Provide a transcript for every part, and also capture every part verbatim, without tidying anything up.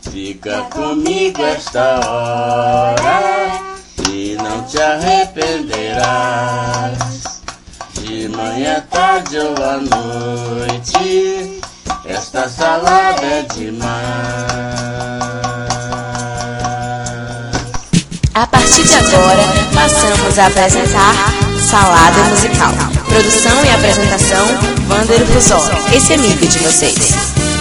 Fica comigo esta hora e não te arrependerás. De manhã, tarde ou à noite, esta salada é demais. A partir de agora, passamos a apresentar Salada Musical. Produção e apresentação, Wander Buzol, esse amigo de vocês.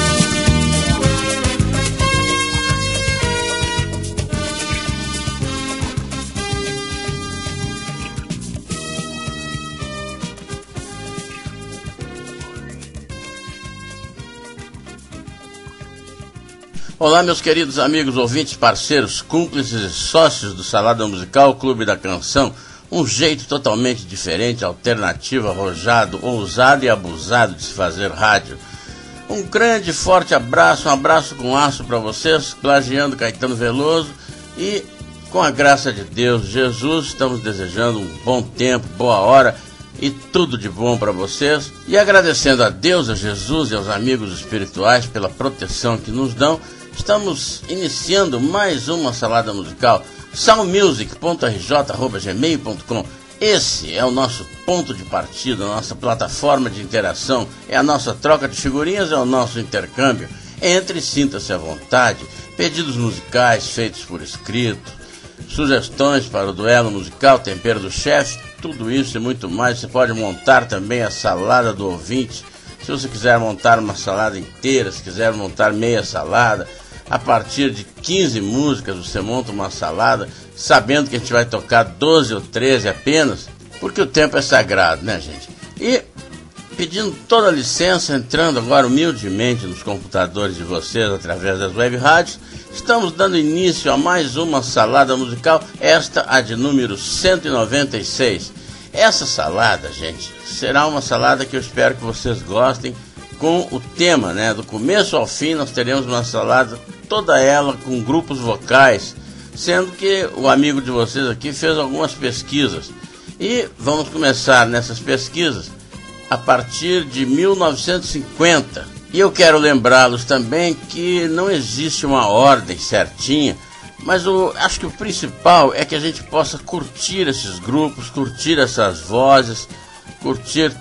Olá, meus queridos amigos, ouvintes, parceiros, cúmplices e sócios do Salada Musical, Clube da Canção. Um jeito totalmente diferente, alternativo, arrojado, ousado e abusado de se fazer rádio. Um grande, forte abraço, um abraço com aço para vocês, plagiando Caetano Veloso. E, com a graça de Deus, Jesus, estamos desejando um bom tempo, boa hora e tudo de bom para vocês. E agradecendo a Deus, a Jesus e aos amigos espirituais pela proteção que nos dão, estamos iniciando mais uma salada musical. soundmusic ponto r j arroba gmail ponto com. Esse é o nosso ponto de partida, a nossa plataforma de interação, é a nossa troca de figurinhas, é o nosso intercâmbio. Entre, sinta-se à vontade, pedidos musicais feitos por escrito, sugestões para o duelo musical, tempero do chefe, tudo isso e muito mais. Você pode montar também a salada do ouvinte. Se você quiser montar uma salada inteira, se quiser montar meia salada, a partir de quinze músicas você monta uma salada, sabendo que a gente vai tocar doze ou treze apenas, porque o tempo é sagrado, né, gente? E pedindo toda a licença, entrando agora humildemente nos computadores de vocês através das web rádios, estamos dando início a mais uma salada musical, esta a de número cento e noventa e seis. Essa salada, gente, será uma salada que eu espero que vocês gostem, com o tema, né? Do começo ao fim nós teremos uma salada, toda ela com grupos vocais, sendo que o amigo de vocês aqui fez algumas pesquisas. E vamos começar nessas pesquisas a partir de mil novecentos e cinquenta. E eu quero lembrá-los também que não existe uma ordem certinha, mas eu acho que o principal é que a gente possa curtir esses grupos, curtir essas vozes, curtir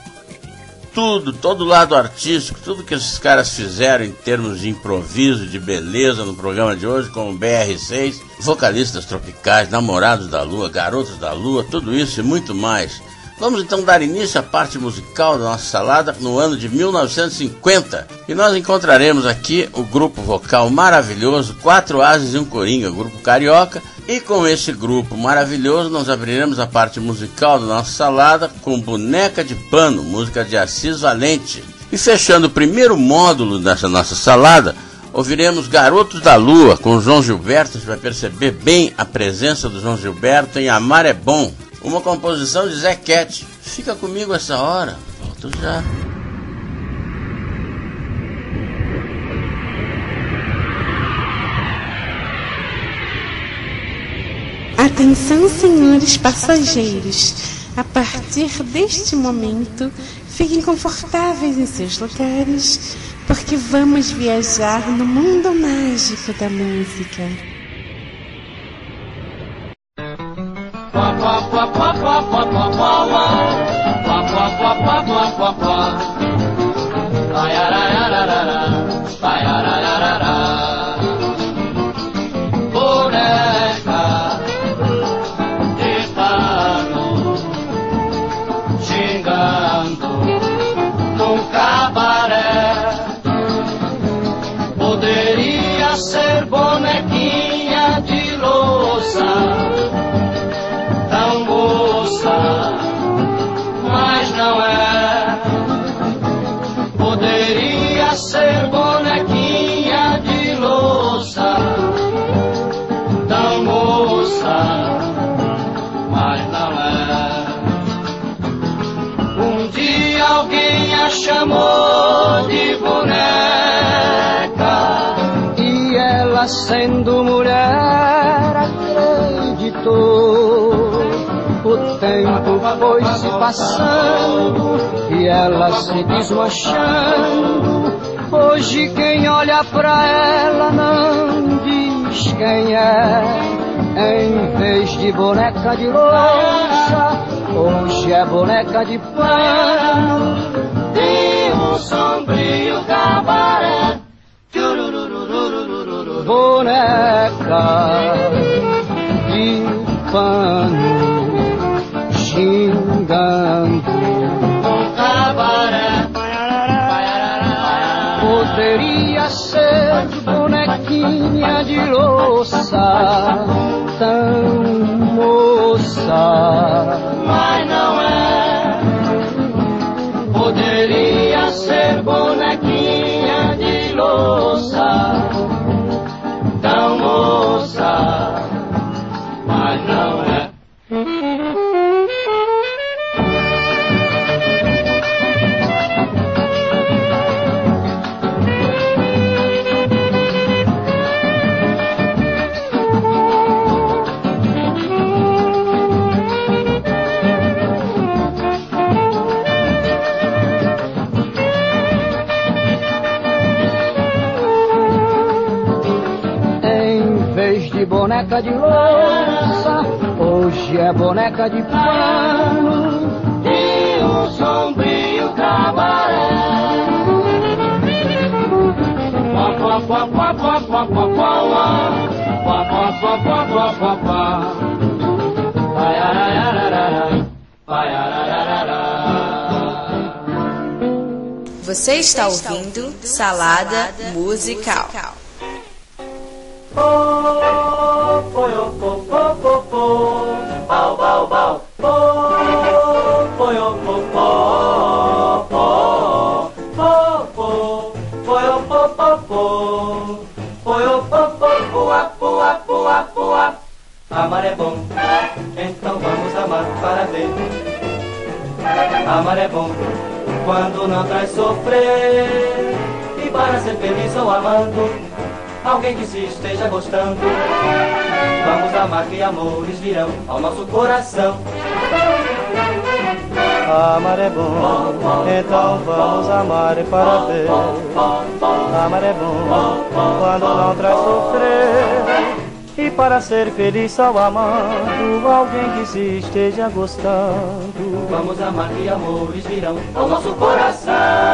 tudo, todo o lado artístico, tudo que esses caras fizeram em termos de improviso, de beleza no programa de hoje, como B R seis, vocalistas tropicais, namorados da lua, garotos da lua, tudo isso e muito mais. Vamos então dar início à parte musical da nossa salada no ano de mil novecentos e cinquenta. E nós encontraremos aqui o grupo vocal maravilhoso, Quatro Ases e um Coringa, grupo carioca. E com esse grupo maravilhoso nós abriremos a parte musical da nossa salada com Boneca de Pano, música de Assis Valente. E fechando o primeiro módulo dessa nossa salada, ouviremos Garotos da Lua com João Gilberto. Você vai perceber bem a presença do João Gilberto em Amar é Bom, uma composição de Zé Cat. Fica comigo essa hora, volto já. Atenção, senhores passageiros, a partir deste momento, fiquem confortáveis em seus lugares, porque vamos viajar no mundo mágico da música. Chamou de boneca e ela, sendo mulher, acreditou. O tempo foi se passando e ela se desmanchando. Hoje quem olha pra ela não de boneca de louça, hoje é boneca de pano. De um sombrio cabaré, boneca de pano, xingando um cabaré. Poderia ser bonequinha de louça, tão moça, Mas não é. Poderia ser bonequinha de louça, tão moça, mas não é. de boneca de louça, hoje é boneca de pano. De um sombrio cabaré. Quá, quá, quá, quá, quá, quá, quá, quá, quá, quá, quá, quá, quá, quá. Vai, ararararara, vai, ararararara. Você está ouvindo Salada Musical. Amar é bom, então vamos amar para ver. Amar é bom, quando não traz sofrer. E para ser feliz ou amando alguém que se esteja gostando, vamos amar que amores virão ao nosso coração. Amar é bom, então vamos amar para ver. Amar é bom, quando não traz sofrer. E para ser feliz só amando alguém que se esteja gostando, vamos amar que amores virão ao nosso coração.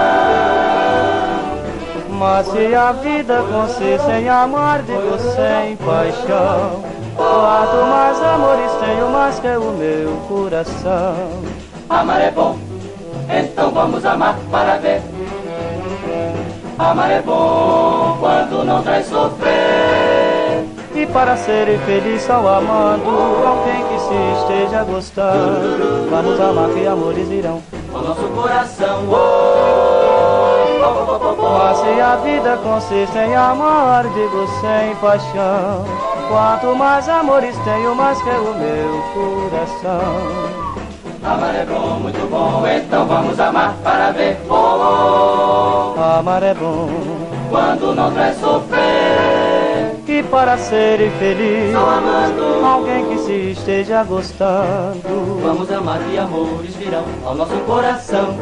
Mas se a vida consiste em amar, digo sem paixão, quanto mais amores tenho, mais que o meu coração. Amar é bom, então vamos amar para ver. Amar é bom, quando não traz sofrer. E para ser feliz só amando alguém que se esteja gostando, vamos amar que amores virão ao nosso coração. Mas se a vida consiste em amar, digo sem paixão, quanto mais amores tenho, mais que o meu coração. Amar é bom, muito bom, então vamos amar para ver. Oh, amar é bom, quando não traz sofrer. E para ser feliz, só amando alguém que se esteja gostando, vamos amar que amores virão ao nosso coração.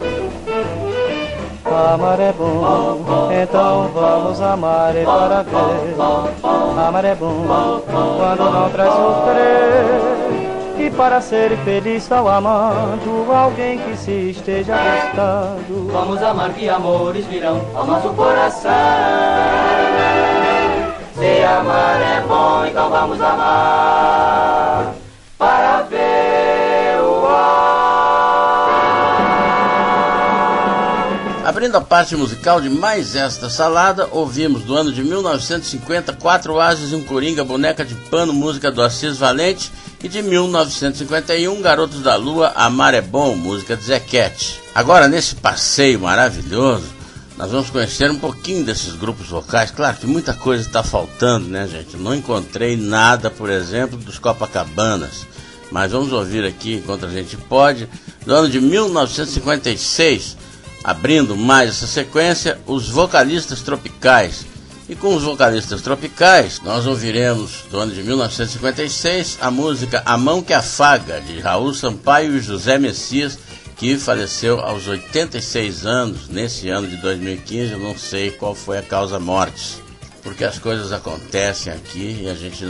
Amar é bom, então vamos amar e para ver. Amar é bom, quando não traz sofrer. E para ser feliz só amando alguém que se esteja gostando, vamos amar que amores virão ao nosso coração. Se amar é bom, então vamos amar para ver o ar. Abrindo a parte musical de mais esta salada, ouvimos do ano de mil novecentos e cinquenta, Quatro Ases e um Coringa, Boneca de Pano, música do Assis Valente, e de mil novecentos e cinquenta e um, Garotos da Lua, Amar é Bom, música de Zequete. Agora, nesse passeio maravilhoso, nós vamos conhecer um pouquinho desses grupos vocais. Claro que muita coisa está faltando, né, gente? Eu não encontrei nada, por exemplo, dos Copacabanas, mas vamos ouvir aqui, enquanto a gente pode, do ano de mil novecentos e cinquenta e seis, abrindo mais essa sequência, os Vocalistas Tropicais. E com os Vocalistas Tropicais, nós ouviremos, do ano de mil novecentos e cinquenta e seis, a música A Mão que Afaga, de Raul Sampaio e José Messias, que faleceu aos oitenta e seis anos, nesse ano de dois mil e quinze. Eu não sei qual foi a causa morte, porque as coisas acontecem aqui e a gente não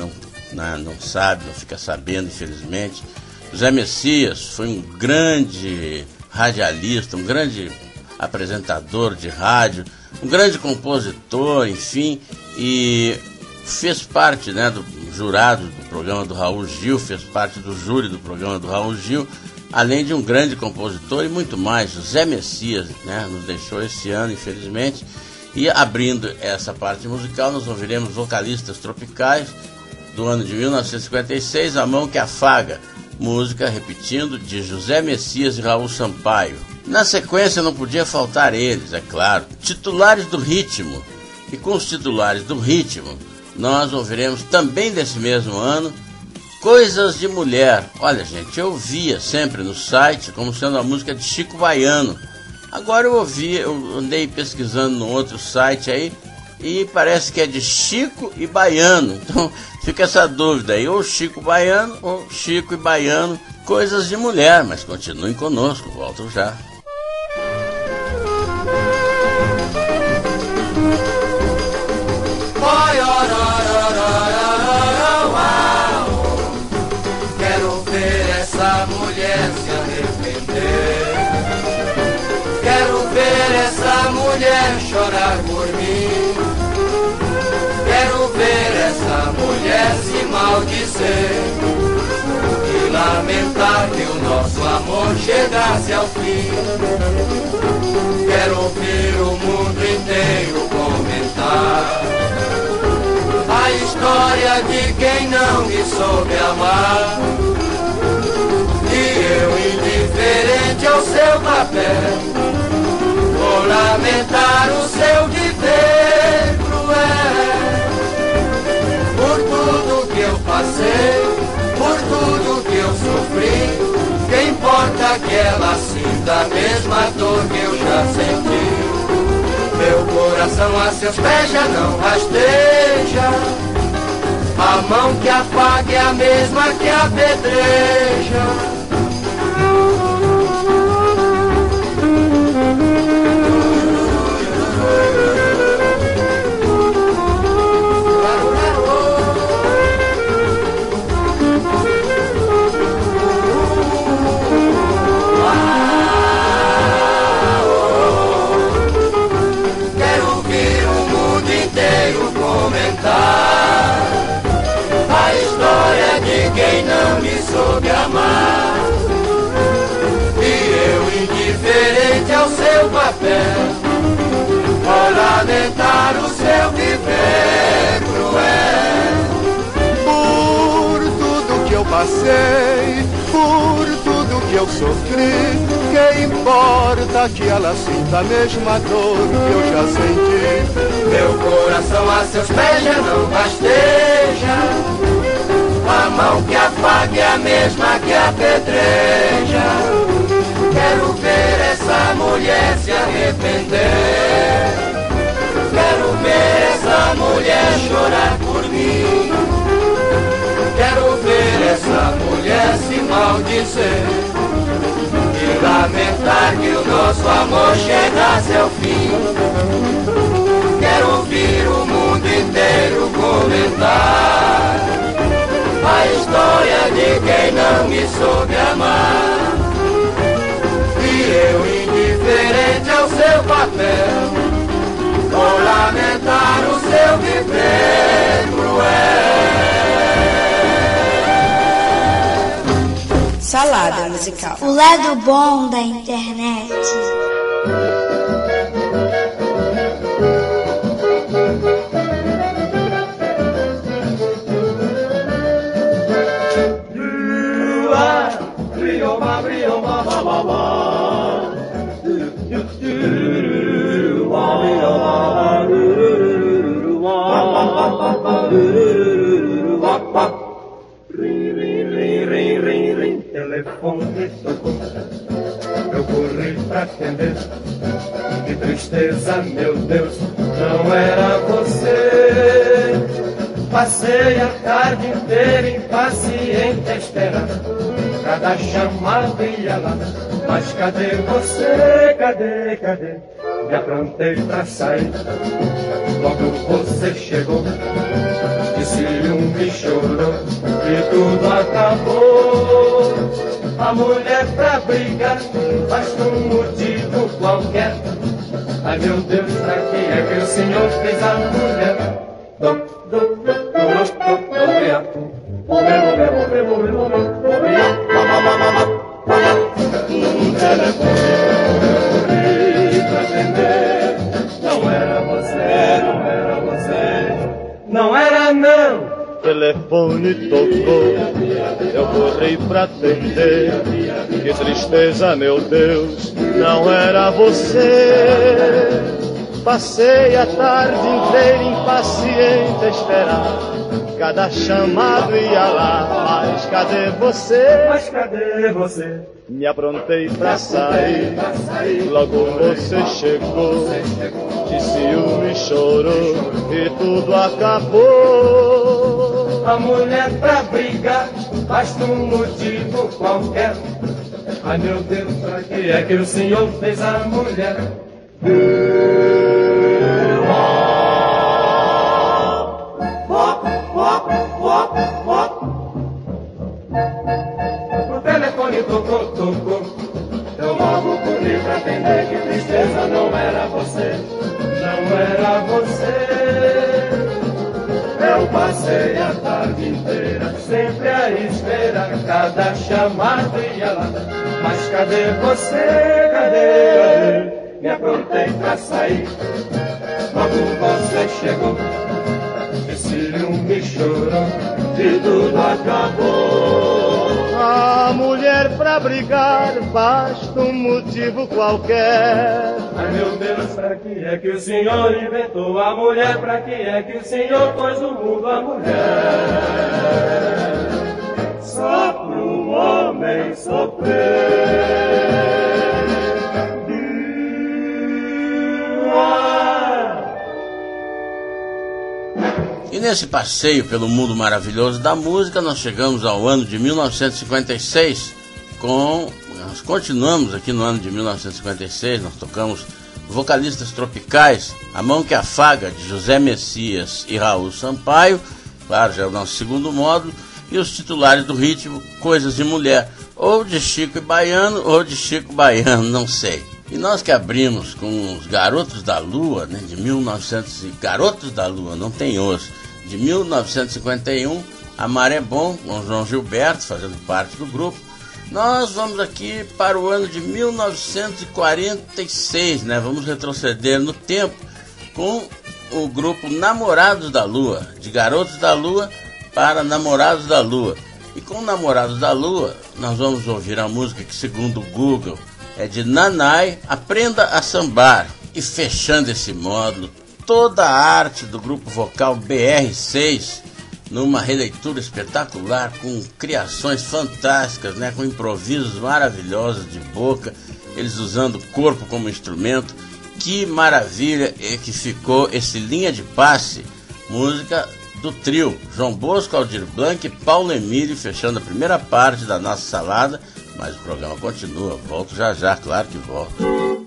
né, não sabe, não fica sabendo, infelizmente. Zé Messias foi um grande radialista, um grande apresentador de rádio, um grande compositor, enfim, e fez parte, né, do jurado do programa do Raul Gil, fez parte do júri do programa do Raul Gil, além de um grande compositor e muito mais. O Zé Messias, né, nos deixou esse ano, infelizmente. E abrindo essa parte musical, nós ouviremos Vocalistas Tropicais, do ano de mil novecentos e cinquenta e seis, A Mão que Afaga, música, repetindo, de José Messias e Raul Sampaio. Na sequência não podia faltar eles, é claro, titulares do ritmo. E com os titulares do ritmo, nós ouviremos também desse mesmo ano, Coisas de Mulher. Olha, gente, eu via sempre no site como sendo a música de Chico Baiano. Agora eu ouvi, eu andei pesquisando no outro site aí e parece que é de Chico e Baiano. Então fica essa dúvida aí, ou Chico Baiano ou Chico e Baiano, Coisas de Mulher. Mas continuem conosco, volto já. Quero ver essa mulher se arrepender. Quero ver essa mulher chorar por mim. Quero ver essa mulher se maldizer e lamentar que o nosso amor chegasse ao fim. Quero ouvir o mundo inteiro comentar a história de quem não me soube amar. E eu, indiferente ao seu papel, vou lamentar o seu viver cruel. Por tudo que eu passei, por tudo que eu sofri, que importa que ela sinta a mesma dor que eu já senti. Meu coração a seus pés já não rasteja, a mão que afaga é a mesma que apedreja. A história de quem não me soube amar. E eu, indiferente ao seu papel, vou lamentar o seu viver cruel. Por tudo que eu passei, por tudo que eu sofri, que importa que ela sinta a mesma dor que eu já senti. Meu coração a seus pés já não rasteja, a mão que afaga é a mesma que apedreja. Quero ver essa mulher se arrepender. Quero ver essa mulher chorar por mim. Quero ver essa mulher se maldizer e lamentar que o nosso amor chegasse ao fim. Quero ouvir o mundo inteiro comentar a história de quem não me soube amar. E eu, indiferente ao seu papel, vou lamentar o seu viver cruel. Salada musical. O lado bom da internet. Telefone tocou, eu corri pra atender. Que tristeza, meu Deus, não era você. Passei a tarde inteira impaciente a esperar cada chamada ia lá. Mas cadê você, cadê, cadê? me aprontei pra sair. Logo você chegou, disse um me chorou e tudo acabou. A mulher pra brigar, basta um motivo qualquer. Ai meu Deus, pra que é que o Senhor fez a mulher? Do, do, do, do, do, do, do, um telefone pra atender. Não era você, não era você, não era não. Telefone tocou, eu corri pra atender. Que tristeza, meu Deus, não era você. Passei a tarde inteira impaciente a esperar. Cada chamado ia lá, mas cadê você? Mas cadê você? Me aprontei pra sair, logo você chegou. De ciúme chorou e tudo acabou. A mulher pra brigar, basta um motivo qualquer. Ai meu Deus, pra que é que o Senhor fez a mulher? O telefone tocou, tocou. Eu logo corri pra atender. Que tristeza, não era você, não era você. Eu passei a tarde inteira sempre a esperar. Cada chamado ia lá, mas cadê você, cadê, cadê? Me aprontei pra sair, logo você chegou. Esse me chorou e tudo acabou. A mulher pra brigar, basta um motivo qualquer. Ai meu Deus, pra que é que o Senhor inventou a mulher? Pra que é que o Senhor pôs no mundo a mulher? Só pro homem sofrer. E nesse passeio pelo mundo maravilhoso da música, nós chegamos ao ano de mil novecentos e cinquenta e seis com... Nós continuamos aqui no ano de mil novecentos e cinquenta e seis, nós tocamos Vocalistas Tropicais, A Mão que Afaga, de José Messias e Raul Sampaio, claro, já é o nosso segundo módulo, e os titulares do ritmo, Coisas de Mulher, ou de Chico e Baiano, ou de Chico Baiano, não sei. E nós que abrimos com os Garotos da Lua, né, de mil e novecentos, Garotos da Lua, não tem osso, de mil novecentos e cinquenta e um, Amar é Bom, com João Gilberto, fazendo parte do grupo. Nós vamos aqui para o ano de mil novecentos e quarenta e seis, né? Vamos retroceder no tempo com o grupo Namorados da Lua, de Garotos da Lua para Namorados da Lua. E com Namorados da Lua, nós vamos ouvir a música que, segundo o Google, é de Nanai, Aprenda a Sambar. E fechando esse módulo, toda a arte do grupo vocal B R seis, numa releitura espetacular, com criações fantásticas, né, com improvisos maravilhosos de boca, eles usando o corpo como instrumento. Que maravilha é que ficou esse Linha de Passe, música do trio João Bosco, Aldir Blanc e Paulo Emílio, fechando a primeira parte da nossa salada. Mas o programa continua, volto já já, claro que volto.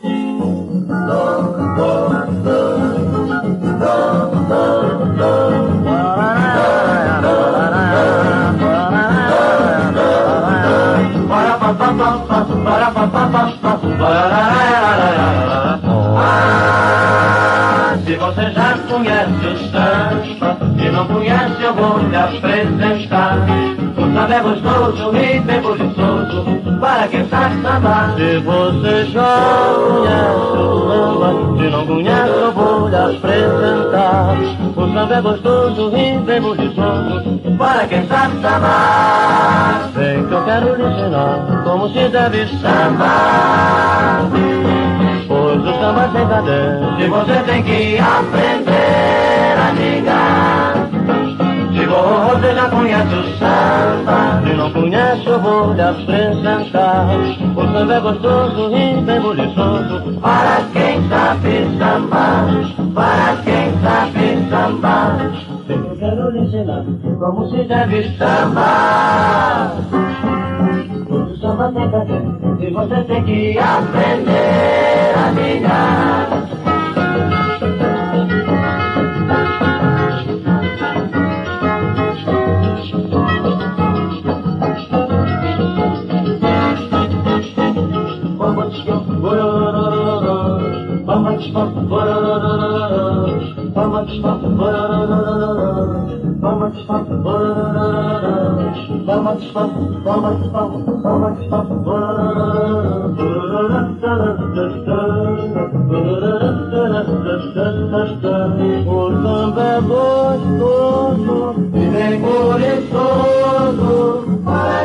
Ah, se você já conhece o samba e não conhece, eu vou lhe apresentar. O samba é gostoso e bem buliçoso, para quem sabe sambar. Se você já conhece o samba, se não conhece eu vou lhe apresentar. O samba é gostoso e bem buliçoso, para quem sabe sambar. vem que eu quero lhe ensinar como se deve Sambar, pois o samba tem cadência e você tem que aprender a ligar. Se você já conhece o samba, se não conhece eu vou lhe apresentar. O samba é gostoso e bem buliçoso, para quem sabe sambar, para quem sabe sambar. eu quero lhe ensinar Como se deve sambar. pois o samba tem cadência E você tem que aprender a O samba é gostoso e bem gostoso para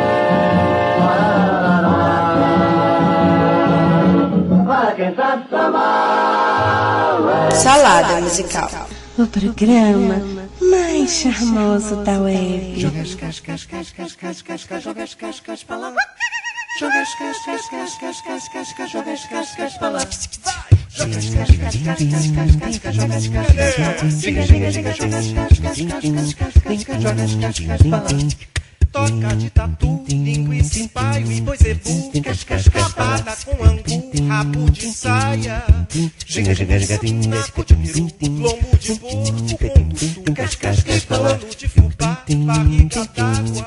quem, para quem sabe sambar. Salada musical. O programa mais charmoso da web. Joga as cascas, cascas, cascas, joga as cascas para lá. Joga as cascas, cascas, cascas, joga as cascas para lá. Joga as cascas, cascas, cascas, joga as cascas. Giga, giga, giga, joga as cascas, cascas, cascas, joga as cascas para lá. Toca de tatu, linguiça em paio e boi zebu, rabada com angu, rabo de saia, giga, giga, giga, naco de peru, lombo de porco com tutu, pano de fubá, barriga d'água,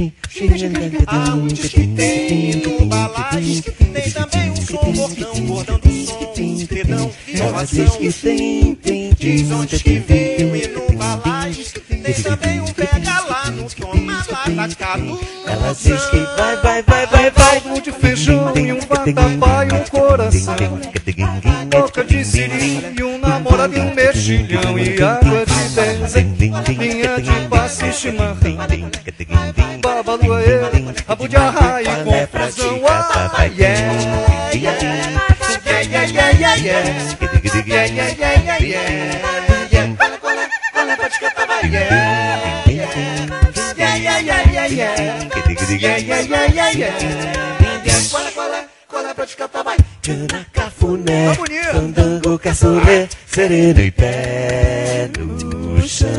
aonde que tem no balaio, tem também um som bordão, bordão do som, dedão, inovação, diz onde que viu e no balaio, tem também um pega lá no toma lá da cadu. Ela diz que vai, vai, vai, vai, vai. Um de feijão e um vatapá e um coração. Boca de siri e um namorado e um mexilhão. E água de benzen, linha de passe e chimarrão. Babalu aê, rabo de arraia e confusão. Ah, yeah, yeah, yeah, yeah, yeah, yeah, yeah, yeah, yeah, yeah, yeah. Cola, cola, cola pra te cantar, vai, yeah, yeah, yeah, yeah, yeah, yeah, yeah, yeah, yeah, yeah, yeah. Cola, cola, cola pra te cantar, vai. Cana, cafuné, fandango, caçulé, sereno e pé no chão.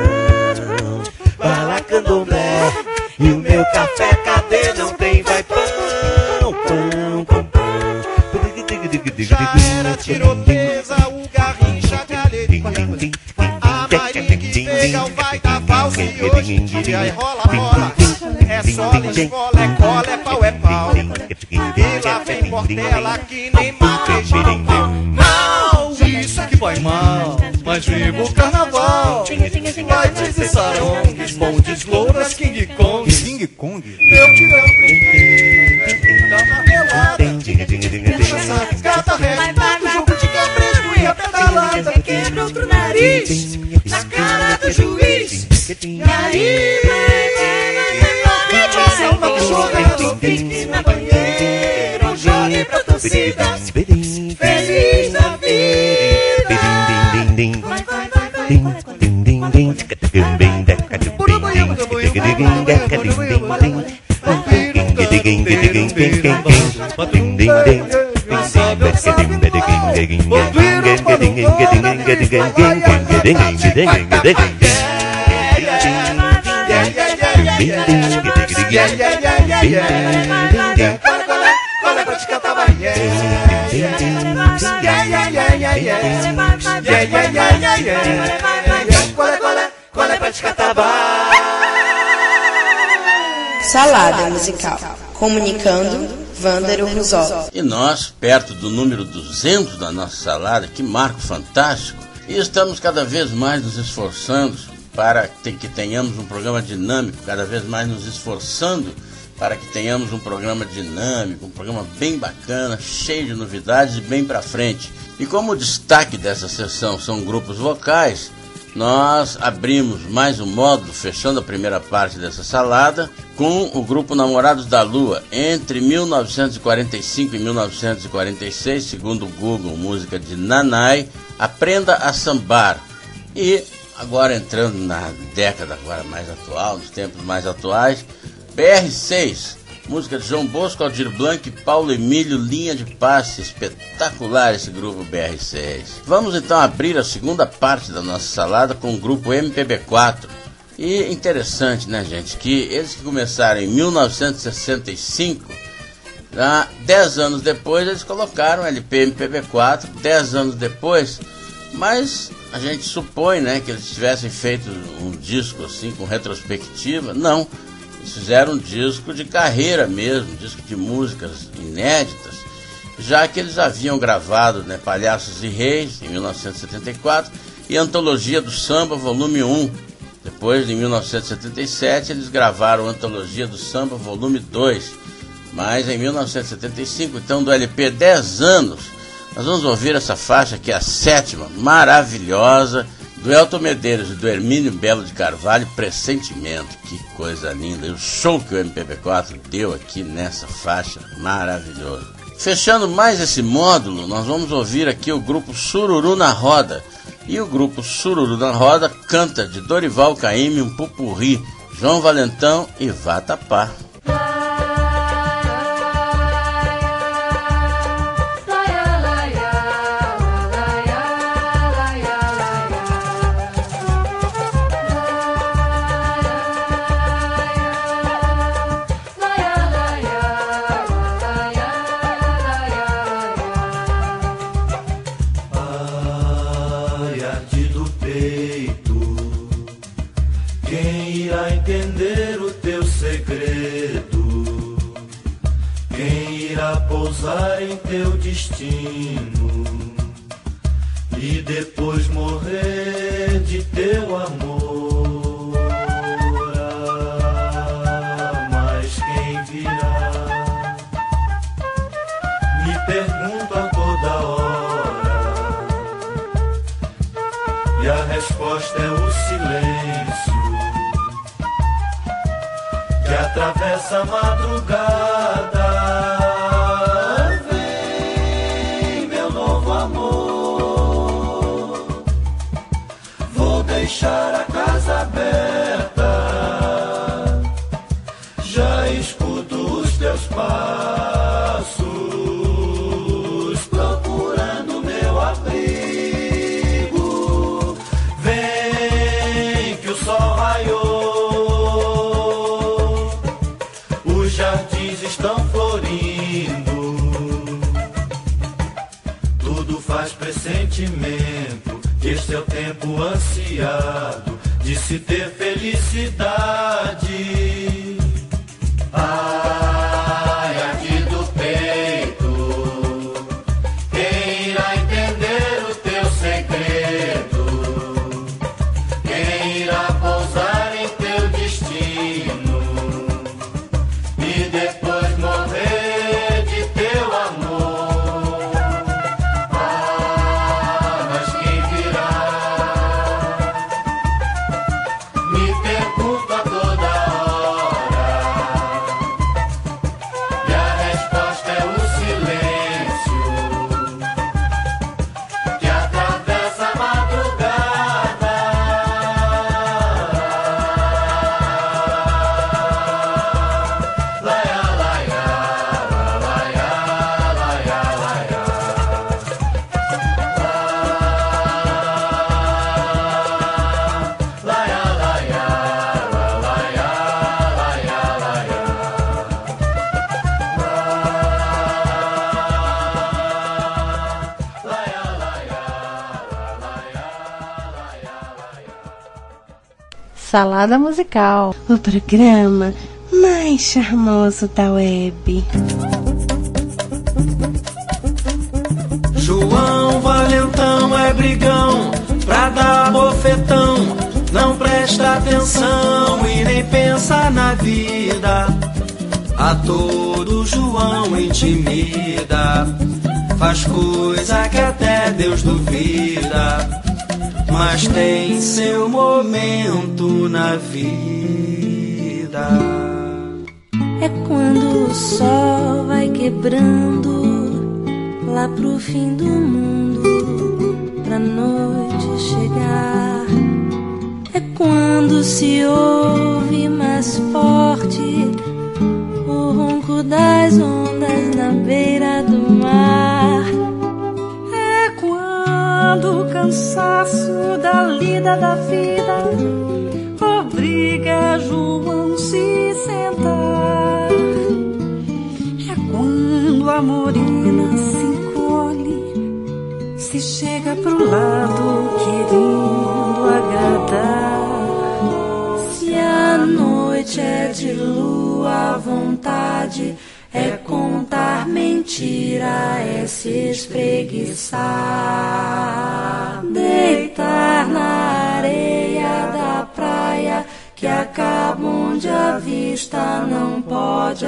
Bala, candomblé, e o meu café, cadê? Não tem, vai pão, pão, pão, pão. Já era tirolesa, o garrincha, galerinha. A Maria que pega o vai da valsa e hoje em dia rola, rola. É sola, escola, é cola, é pau, é pau. E lá vem Portela que nem marejão. Mal, isso que vai mal, mas viva o carnaval. Vai dizer sarongues, bondes, louras, King Kong. King Kong? Meu tirão primeiro, dá uma relada. Gata ré, o jogo de cabresto e a pedalada. Quebra outro nariz na cara do juiz. E aí, vai, vai, vai, mete ação na cachorrada. fique na banheira, jogue pra torcida. Feliz da vida. Vai, vai, vai, vai, vai. Cola pra te cantar, vai. Yeah, yeah, yeah, yeah, yeah. Cola, cola, cola pra te cantar, vai. Salada musical. Comunicando, Vândaro Ruzol. E nós, perto do número duzentos da nossa salada, que marco fantástico, e estamos cada vez mais nos esforçando para que tenhamos um programa dinâmico, cada vez mais nos esforçando para que tenhamos um programa dinâmico, um programa bem bacana, cheio de novidades e bem para frente. E como o destaque dessa sessão são grupos vocais, nós abrimos mais um módulo, fechando a primeira parte dessa salada, com o grupo Namorados da Lua, entre mil novecentos e quarenta e cinco e mil novecentos e quarenta e seis, segundo o Google, música de Nanai, Aprenda a Sambar. E agora entrando na década agora mais atual, nos tempos mais atuais, B R seis, música de João Bosco, Aldir Blanc, Paulo Emílio, Linha de Passe. Espetacular esse grupo B R seis. Vamos então abrir a segunda parte da nossa salada com o grupo M P B quatro. E interessante, né, gente, que eles que começaram em mil novecentos e sessenta e cinco, Ah, dez anos depois eles colocaram L P M P B quatro, dez anos depois, mas a gente supõe, né, que eles tivessem feito um disco assim com retrospectiva. Não, eles fizeram um disco de carreira mesmo, um disco de músicas inéditas, já que eles haviam gravado, né, Palhaços e Reis em mil novecentos e setenta e quatro e Antologia do Samba volume um. Depois, em mil novecentos e setenta e sete, eles gravaram Antologia do Samba volume dois. Mas em mil novecentos e setenta e cinco, então do L P dez anos, nós vamos ouvir essa faixa que é a sétima, maravilhosa, do Elton Medeiros e do Hermínio Belo de Carvalho, Pressentimento. Que coisa linda, e o show que o M P B quatro deu aqui nessa faixa, maravilhoso. Fechando mais esse módulo, nós vamos ouvir aqui o grupo Sururu na Roda. E o grupo Sururu na Roda canta de Dorival Caymmi um pupurri, João Valentão e Vatapá. Pousar em teu destino e depois morrer de teu amor. Ah, mas quem virá? Me pergunto a toda hora e a resposta é o silêncio que atravessa a madrugada. Deixar a casa aberta, já escuto os teus passos, procurando meu abrigo. Vem que o sol raiou, os jardins estão florindo, tudo faz pressentimento. Este é o tempo ansiado de se ter felicidade. Ai, aqui do peito, quem irá entender o teu segredo? Quem irá pousar em teu destino e depois morrer de teu amor? Salada Musical, o programa mais charmoso da web. João Valentão é brigão pra dar bofetão, não presta atenção e nem pensa na vida. A todo João intimida, faz coisa que até Deus duvida, mas tem seu momento na vida. É quando o sol vai quebrando lá pro fim do mundo, pra noite chegar. É quando se ouve mais forte o ronco das ondas na beira do mar. É quando o cansaço da lida da vida obriga João se sentar. É quando é de lua à vontade, é contar mentira, é se espreguiçar, deitar na areia da praia, que acaba onde a vista não pode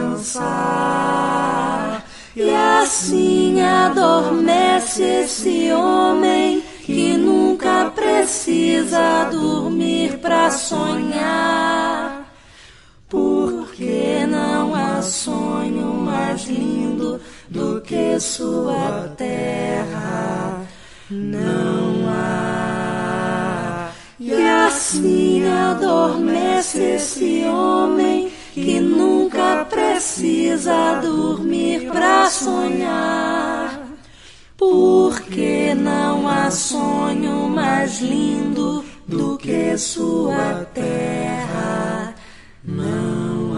alcançar. E assim adormece esse homem que nunca precisa dormir pra sonhar. Porque não há sonho mais lindo do que sua terra. Não há. E assim adormece esse homem que nunca precisa dormir pra sonhar. Porque não há sonho mais lindo do que sua terra. Não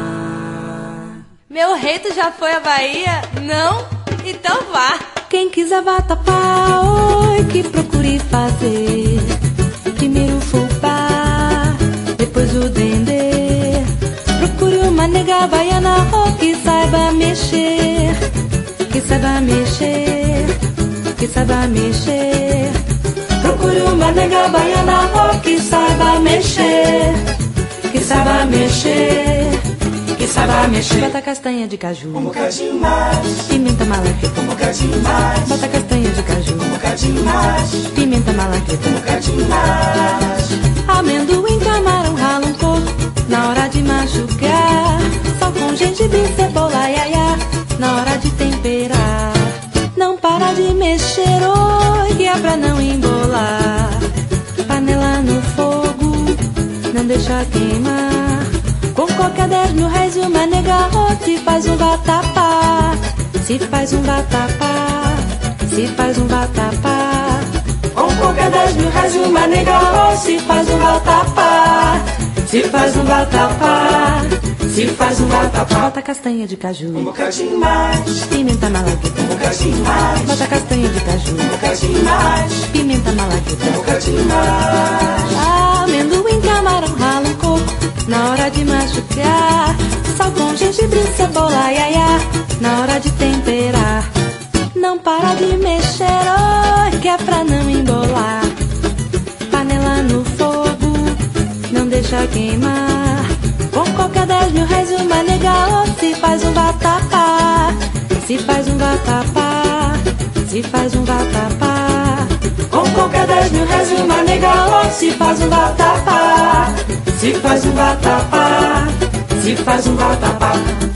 há. Meu rei, tu já foi à Bahia? Não? Então vá. Quem quiser vatapá, oi, que procure fazer. Primeiro o fubá, depois o dendê. Procure uma nega baiana, oh, que saiba mexer. Que saiba mexer, que saiba mexer. Procure uma nega baiana, oh, que saiba mexer. Que saiba mexer, que saiba mexer. Bota castanha de caju, um bocadinho mais. Pimenta malaqueta, um bocadinho mais. Bota castanha de caju, um bocadinho mais. Pimenta malaqueta, um bocadinho mais. Amendoim, camarão, rala um pouco na hora de machucar. Sal com gengibre, cebola, iaiá, na hora de temperar. Não para de mexer, oi, que é pra não embolar. Panela no fogo, não deixa queimar. Com qualquer dez mil reais e uma nega, oh, se faz um vatapá. Se faz um vatapá, se faz um vatapá. Com qualquer dez mil reais e uma nega, oh, se faz um vatapá. Se faz um vatapá, se faz um vatapá. Bota castanha de caju, um bocadinho mais. Pimenta malagueta, um bocadinho mais. Bota castanha de caju, um bocadinho mais. Pimenta malagueta, um bocadinho mais. Amendoim, camarão, rala um coco na hora de machucar. Sal com gengibre, cebola, iaiá, na hora de temperar. Não para de mexer, oh, que é pra não embolar. Panela no fogo, não deixa queimar. Com qualquer dez mil reais uma nega, oh, se faz um vatapá. Se faz um vatapá, se faz um vatapá. Com qualquer dez mil reais uma nega, oh, se faz um vatapá. Se faz um vatapá, se faz um vatapá.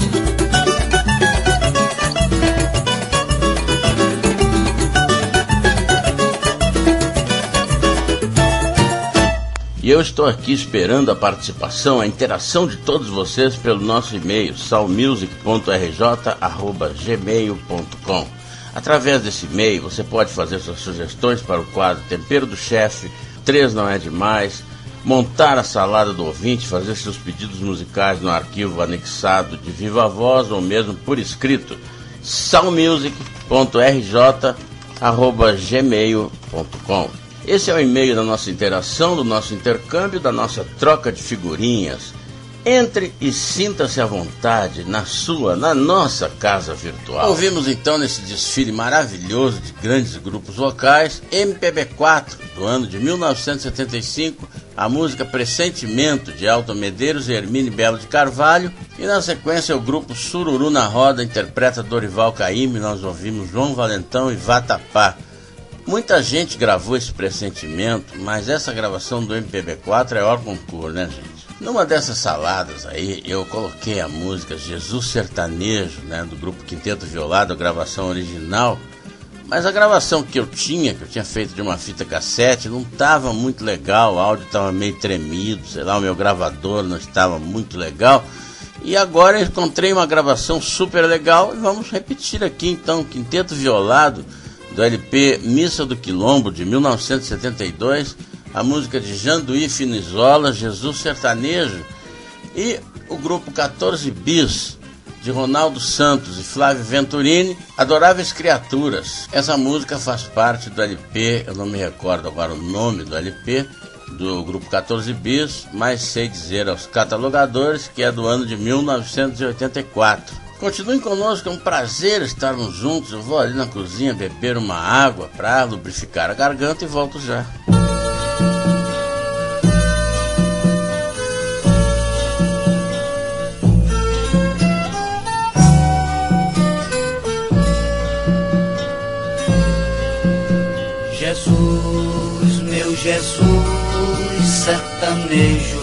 E eu estou aqui esperando a participação, a interação de todos vocês pelo nosso e-mail salmusic ponto r j arroba gmail ponto com. Através desse e-mail você pode fazer suas sugestões para o quadro Tempero do Chefe, Três Não É Demais, montar a salada do ouvinte, fazer seus pedidos musicais no arquivo anexado de viva voz ou mesmo por escrito, salmusic ponto r j arroba gmail ponto com. Esse é o e-mail da nossa interação, do nosso intercâmbio, da nossa troca de figurinhas. Entre e sinta-se à vontade na sua, na nossa casa virtual. Ouvimos então nesse desfile maravilhoso de grandes grupos vocais, M P B quatro, do ano de mil novecentos e setenta e cinco, a música Pressentimento, de Alton Medeiros e Hermine Belo de Carvalho, e na sequência o grupo Sururu na Roda, interpreta Dorival Caymmi, nós ouvimos João Valentão e Vatapá. Muita gente gravou esse Pressentimento, mas essa gravação do M P B quatro é hors concours, né, gente? Numa dessas saladas aí, eu coloquei a música Jesus Sertanejo, né, do grupo Quinteto Violado, a gravação original, mas a gravação que eu tinha, que eu tinha feito de uma fita cassete, não estava muito legal, o áudio estava meio tremido, sei lá, o meu gravador não estava muito legal, e agora eu encontrei uma gravação super legal, e vamos repetir aqui então, Quinteto Violado, do L P Missa do Quilombo, de mil novecentos e setenta e dois, a música de Janduí Finizola, Jesus Sertanejo, e o grupo quatorze bis, de Ronaldo Santos e Flávio Venturini, Adoráveis Criaturas. Essa música faz parte do L P, eu não me recordo agora o nome do L P, do grupo quatorze bis, mas sei dizer aos catalogadores que é do ano de mil novecentos e oitenta e quatro. Continuem conosco, é um prazer estarmos juntos. Eu vou ali na cozinha beber uma água para lubrificar a garganta e volto já. Jesus, meu Jesus sertanejo,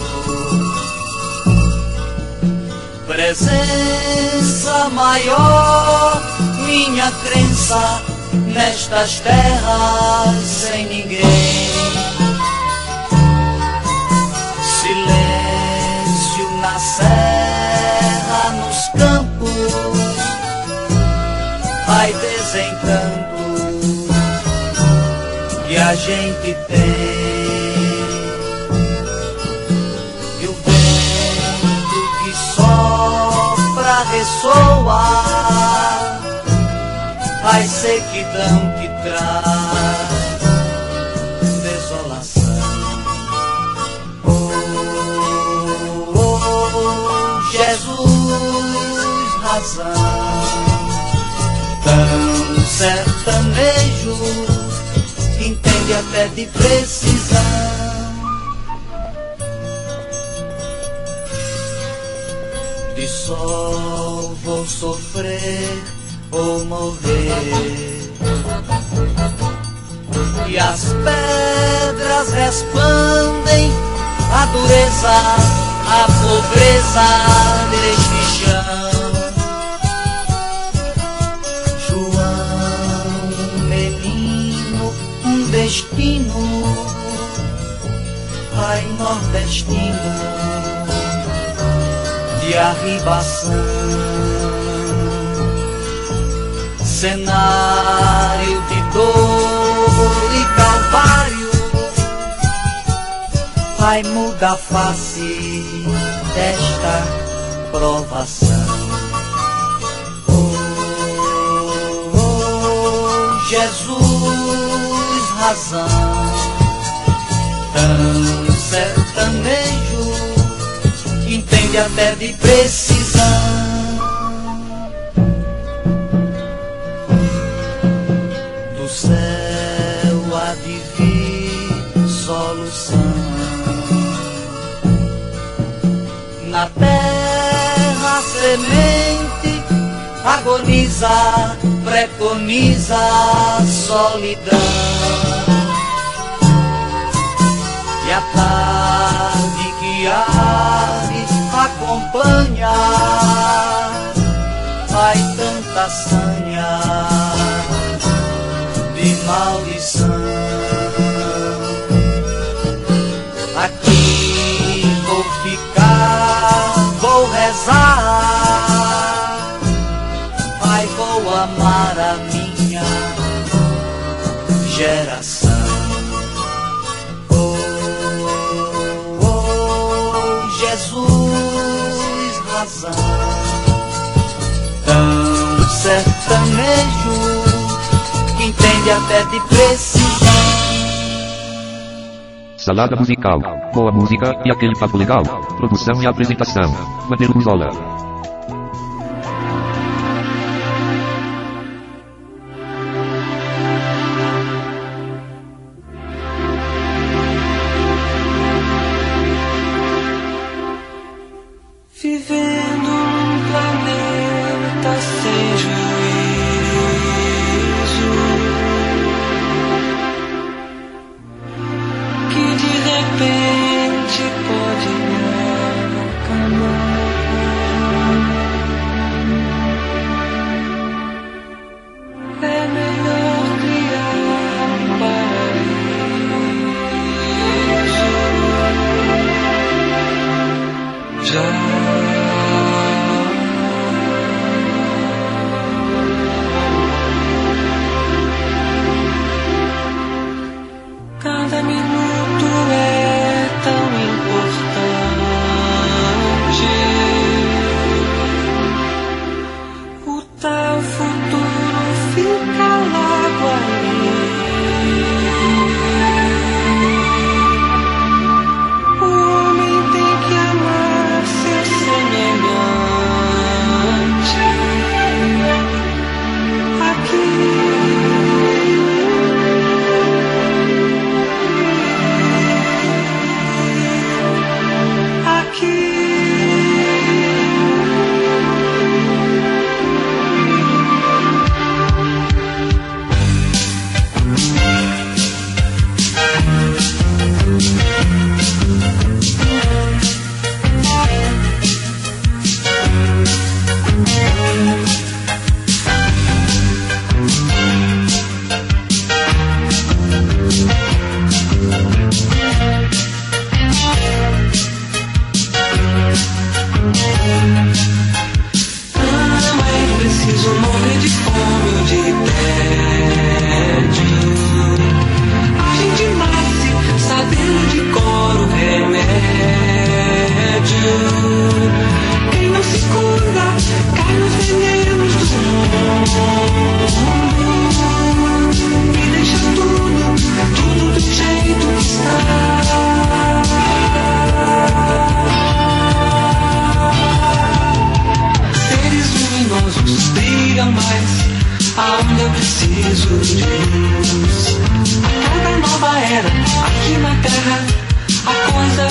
presença maior, minha crença nestas terras sem ninguém. Silêncio na serra, nos campos, vai desencanto que a gente tem. E o vento que sopra ressoa, a sequidão que traz desolação. Oh, oh, oh, Jesus, razão, tão sertanejo, entende até de precisão. De sol vou sofrer ou morrer, e as pedras respondem a dureza, a pobreza deste chão. Destino, ai nordestino de arribação, cenário de dor e calvário, ai muda a face desta provação. Oh, oh, Jesus, razão, tão sertanejo, entende até de precisão. Do céu há de vir solução, na terra semente agoniza, preconiza a solidão. E a tarde que arde acompanha, ai tanta sanha de maldição. Aqui vou ficar, vou rezar, ai vou amar a minha geração. Jesus, razão, tão sertanejo, que entende até de precisão. Salada musical, boa música e aquele papo legal. Produção e apresentação, Vandeiro Buzola. Vivendo num planeta sem juízo, que de repente pode acabar.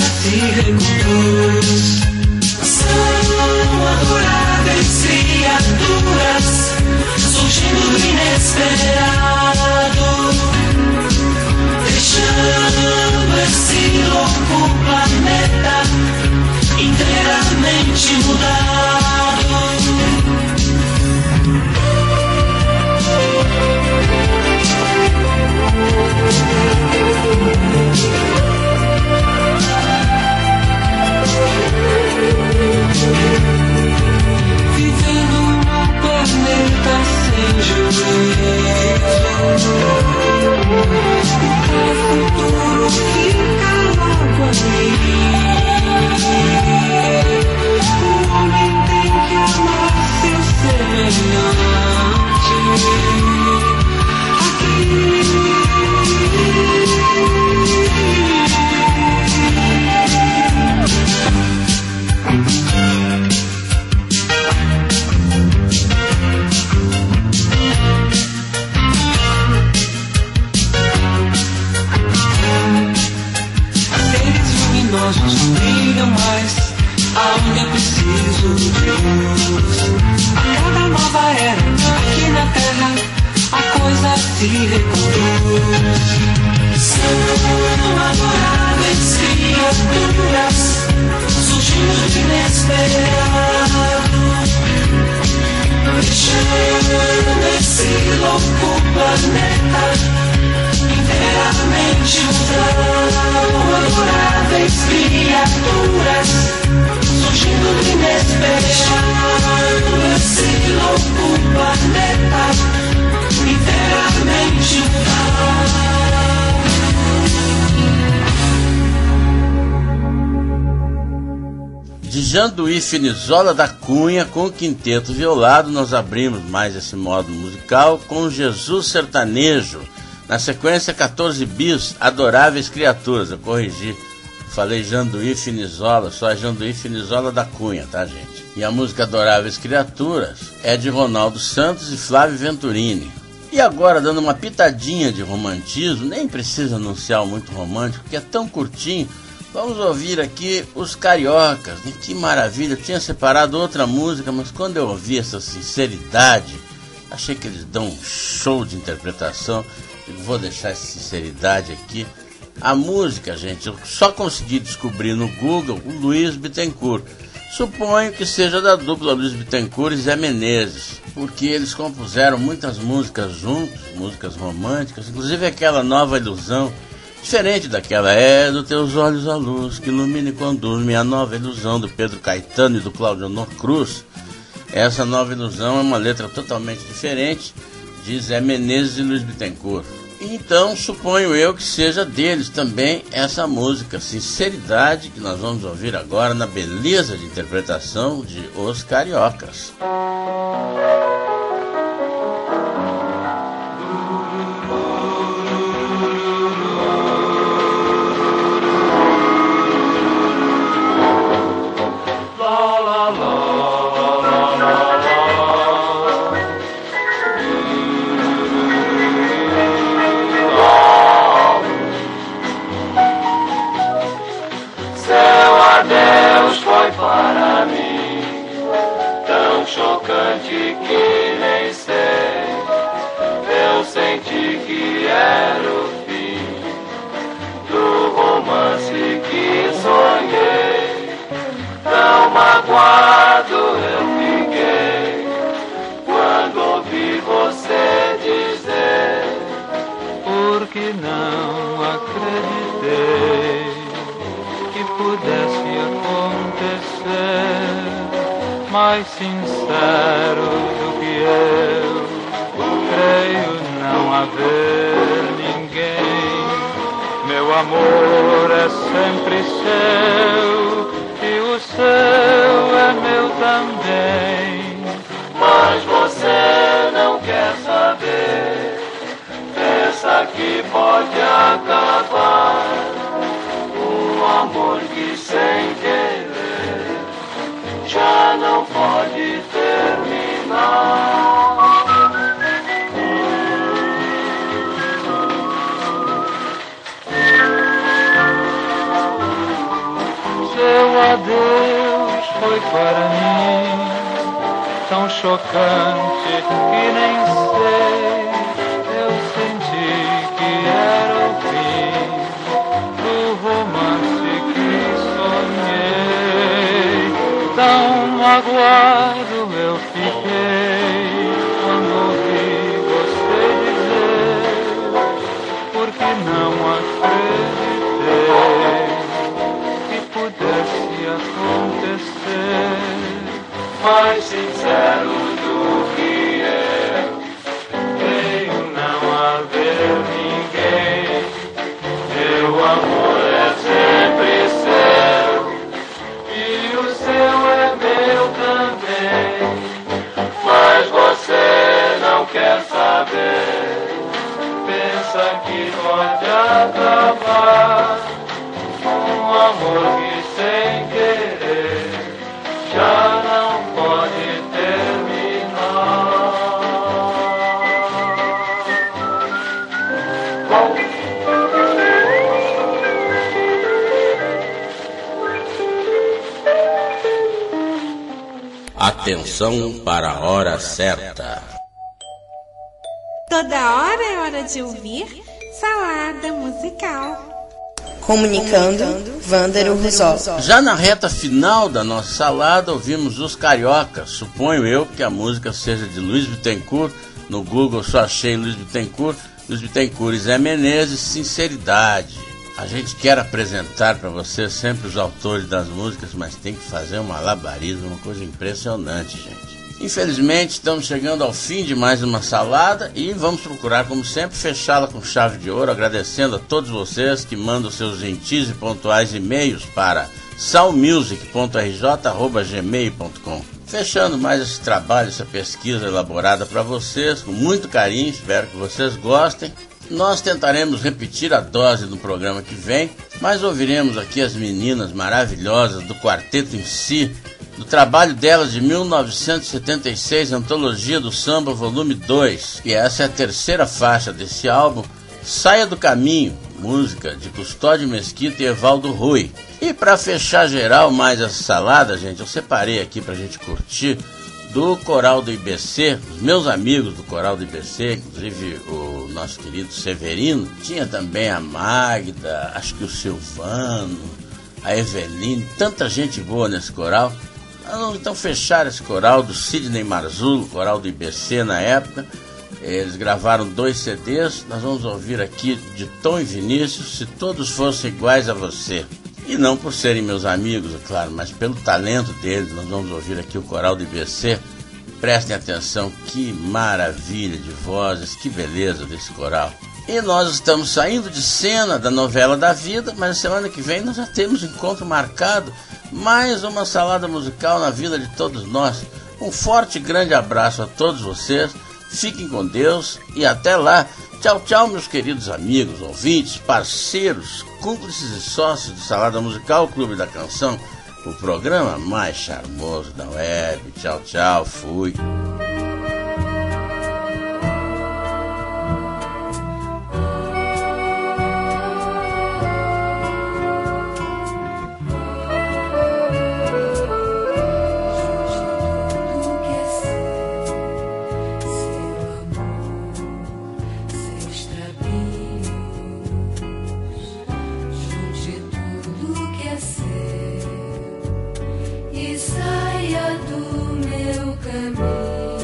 se reconduz. São adoráveis criaturas surgindo do inesperado, deixando esse louco planeta inteiramente mudado. Vivendo num planeta sem juízo, o futuro fica logo ali. O homem tem que amar seu semelhante. Aqui não brilham mais, ainda é preciso de luz. A cada nova era aqui na Terra, a coisa se reconduz. São adoráveis criaturas surgindo de inesperado, deixando esse louco planeta inteiramente mudado. Adoráveis criaturas surgindo do inesperado, esse louco planeta inteiramente mudado. De Janduí Finizola da Cunha com o quinteto violado, nós abrimos mais esse modo musical com Jesus Sertanejo. Na sequência, quatorze bis, Adoráveis Criaturas. Eu corrigi, falei Janduí Finizola, só é Janduí Finizola da Cunha, tá, gente? E a música Adoráveis Criaturas é de Ronaldo Santos e Flávio Venturini. E agora, dando uma pitadinha de romantismo, nem precisa anunciar o muito romântico, porque é tão curtinho, vamos ouvir aqui os Cariocas. E que maravilha, eu tinha separado outra música, mas quando eu ouvi essa sinceridade, achei que eles dão um show de interpretação. Vou deixar essa sinceridade aqui. A música, gente, eu só consegui descobrir no Google o Luiz Bittencourt. Suponho que seja da dupla Luiz Bittencourt e Zé Menezes, porque eles compuseram muitas músicas juntos, músicas românticas, inclusive aquela Nova Ilusão, diferente daquela é do Teus Olhos a Luz, que ilumina e conduz, Minha Nova Ilusão, do Pedro Caetano e do Cláudio Honor Cruz. Essa Nova Ilusão é uma letra totalmente diferente de Zé Menezes e Luiz Bittencourt. Então, suponho eu que seja deles também essa música Sinceridade, que nós vamos ouvir agora na beleza de interpretação de Os Cariocas. Para mim, tão chocante que nem sei. Eu senti que era o fim do romance que sonhei. Tão magoado eu fiquei quando ouvi você dizer: por que não acreditei que pudesse acontecer, mais sincero do que eu, creio não haver ninguém. Meu amor é sempre seu e o seu é meu também. Mas você não quer saber, pensa que pode acabar um amor que sem querer já não pode terminar. seu adeus foi para mim tão chocante que nem sei. Eu senti que era o fim do romance que sonhei. Tão magoado eu fiquei quando ouvi você dizer, porque não acreditei que pudesse acontecer. Mais sincero do que eu, creio não haver ninguém. Meu amor é sempre seu e o seu é meu também. Mas você não quer saber, pensa que pode acabar um amor que sem querer já não pode terminar. Atenção para a hora certa. Toda hora é hora de ouvir Salada Musical. Comunicando, Vândaro Rizol. Já na reta final da nossa salada, ouvimos Os Cariocas. Suponho eu que a música seja de Luiz Bittencourt. No Google só achei Luiz Bittencourt. Luiz Bittencourt e Zé Menezes, Sinceridade. A gente quer apresentar para você sempre os autores das músicas, mas tem que fazer um malabarismo, uma coisa impressionante, gente. Infelizmente, estamos chegando ao fim de mais uma salada e vamos procurar, como sempre, fechá-la com chave de ouro, agradecendo a todos vocês que mandam seus gentis e pontuais e-mails para salmusic ponto r j arroba gmail ponto com. Fechando mais esse trabalho, essa pesquisa elaborada para vocês, com muito carinho, espero que vocês gostem. Nós tentaremos repetir a dose no programa que vem, mas ouviremos aqui as meninas maravilhosas do Quarteto em Si, do trabalho delas de mil novecentos e setenta e seis, Antologia do Samba, volume dois. E essa é a terceira faixa desse álbum, Saia do Caminho, música de Custódio Mesquita e Evaldo Rui. E para fechar geral mais essa salada, gente, eu separei aqui pra gente curtir do Coral do I B C, os meus amigos do Coral do I B C, inclusive o nosso querido Severino, tinha também a Magda, acho que o Silvano, a Eveline, tanta gente boa nesse coral. Nós vamos então fechar esse coral do Sidney Marzullo, Coral do I B C na época. Eles gravaram dois C Ds, nós vamos ouvir aqui de Tom e Vinícius, Se Todos Fossem Iguais a Você. E não por serem meus amigos, é claro, mas pelo talento deles, nós vamos ouvir aqui o Coral do I B C. Prestem atenção, que maravilha de vozes, que beleza desse coral. E nós estamos saindo de cena da novela da vida, mas na semana que vem nós já temos encontro marcado, mais uma salada musical na vida de todos nós. Um forte e grande abraço a todos vocês, fiquem com Deus e até lá. Tchau, tchau, meus queridos amigos, ouvintes, parceiros, cúmplices e sócios do Salada Musical, Clube da Canção, o programa mais charmoso da web. Tchau, tchau, fui. Saia do meu caminho.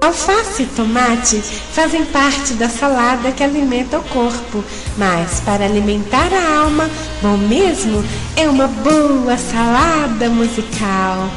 Alface e tomate fazem parte da salada que alimenta o corpo, mas para alimentar a alma, bom mesmo é uma boa salada musical.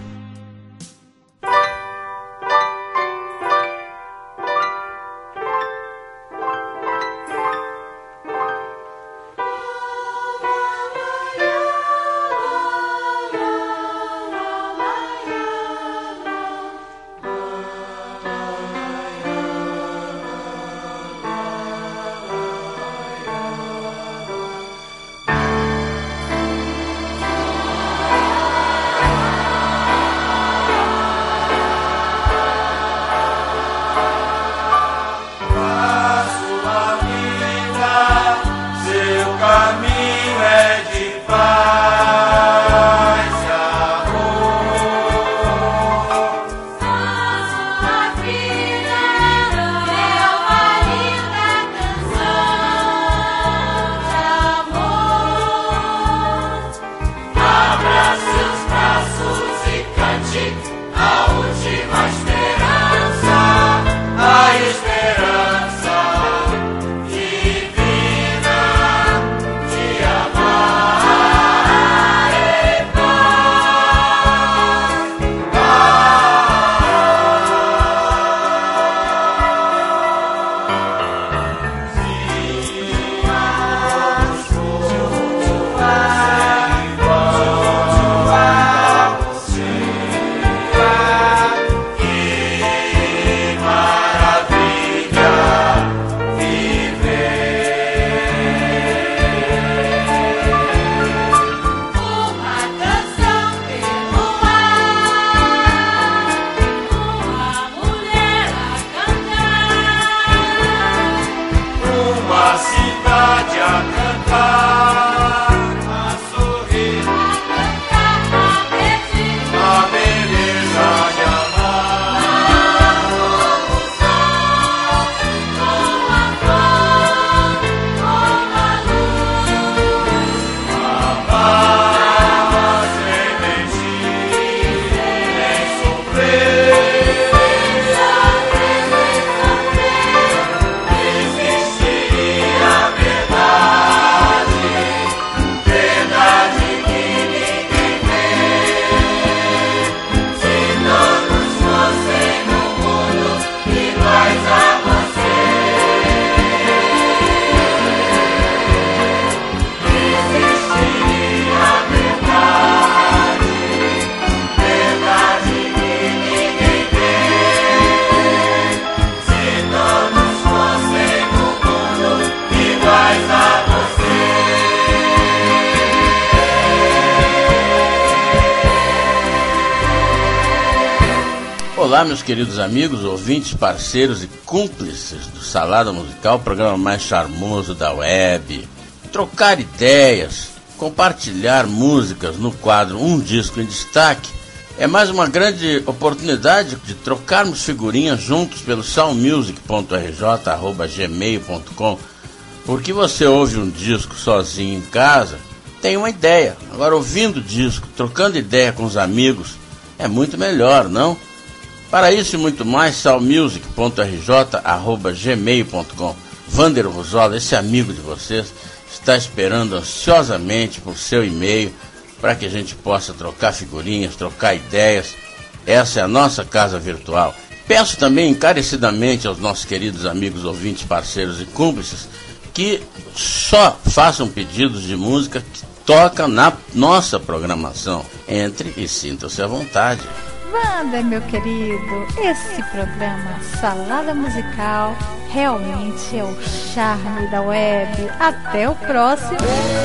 Olá, meus queridos amigos, ouvintes, parceiros e cúmplices do Salada Musical, o programa mais charmoso da web. Trocar ideias, compartilhar músicas no quadro Um Disco em Destaque é mais uma grande oportunidade de trocarmos figurinhas juntos pelo soundmusic ponto r j arroba gmail ponto com. Porque você ouve um disco sozinho em casa, tem uma ideia. Agora, ouvindo o disco, trocando ideia com os amigos, é muito melhor, não? Para isso e muito mais, soundmusic ponto r j arroba gmail ponto com. Vander Ruzola, esse amigo de vocês, está esperando ansiosamente por seu e-mail para que a gente possa trocar figurinhas, trocar ideias. Essa é a nossa casa virtual. Peço também encarecidamente aos nossos queridos amigos, ouvintes, parceiros e cúmplices que só façam pedidos de música que toca na nossa programação. Entre e sinta-se à vontade. Wander, meu querido, esse programa Salada Musical realmente é o charme da web. Até o próximo.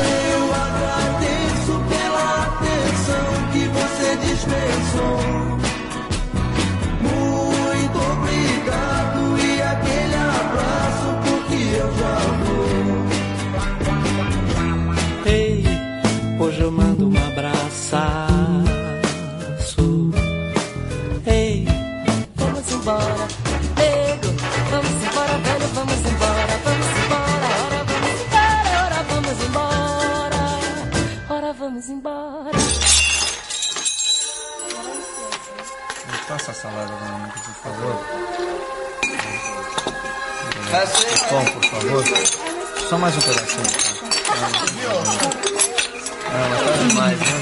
Eu agradeço pela atenção que você dispensou. Muito obrigado e aquele abraço porque eu já vou. Ei, hoje eu mando um abraço. Ei, vamos embora, nego, vamos embora, velho, vamos embora, vamos embora, ora vamos embora, ora vamos embora, ora vamos embora. Faça a salada pra mim, por favor. Pão, por favor. Só mais um pedacinho. Não, mas tá demais, né?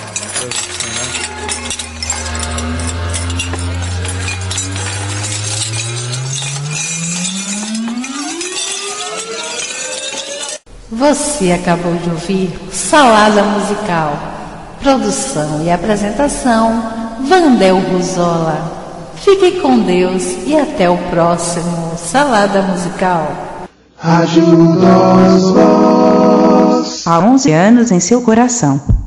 Você acabou de ouvir Salada Musical. Produção e apresentação, Vandel Ruzola. Fiquem com Deus e até o próximo Salada Musical. Rádio Nós Voz. Há onze anos em seu coração.